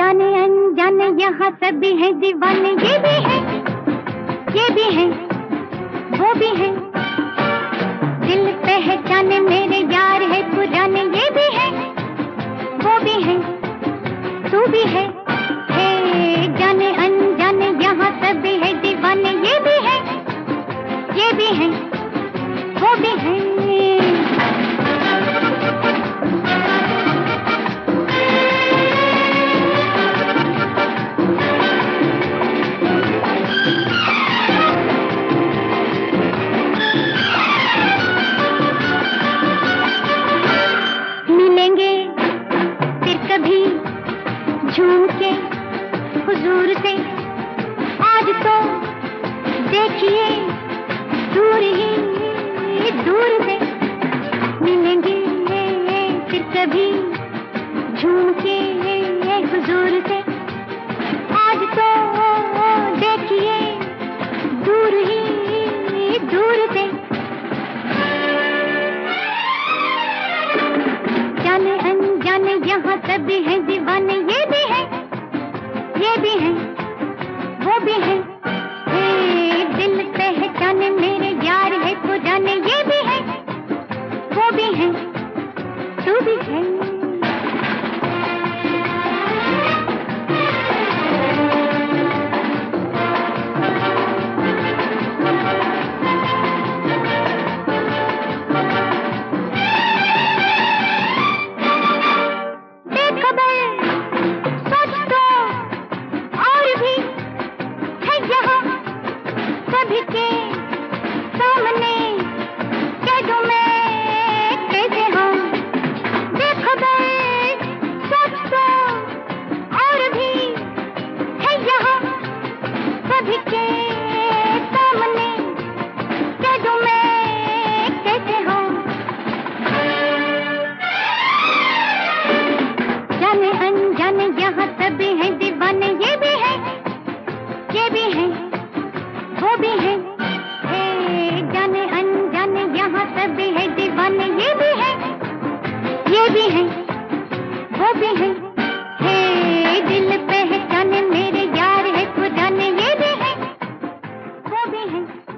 जाने अनजाने यहाँ सभी हैं दीवाने, ये भी है, ये भी है, वो भी है। दिल पहचाने मेरे यार है पुराने, ये भी है, वो भी है, तू भी है। जाने अनजाने यहाँ सभी है दीवाने, ये भी है, ये भी है, वो भी है। मिलेंगे फिर कभी झूम के हुजूर से, आज तो देखिए दूर ही दूर से। मिलेंगे फिर कभी झूम के हुजूर से, आज तो देखिए दूर ही दूर से। जाने अनजाने यहाँ सभी हैं दीवाने, ये भी है, ये भी है, वो भी है। दिल पहचाने मेरे यार है पुराने, ये भी है, वो भी है, तू भी है। सभी के सामने कह दूं मैं कैसे हूँ, देखो सोच तो और भी है यहाँ। सभी के सामने कह दूं मैं कैसे हूँ। जाने अनजाने यहाँ सभी हैं दीवाने, ये भी है, ये भी है, वो भी है। जाने अनजाने यहाँ सभी है दीवाने, ये भी है, ये भी है, वो भी है। दिल पहचाने मेरे यार है पुराने, ये भी है, वो भी है।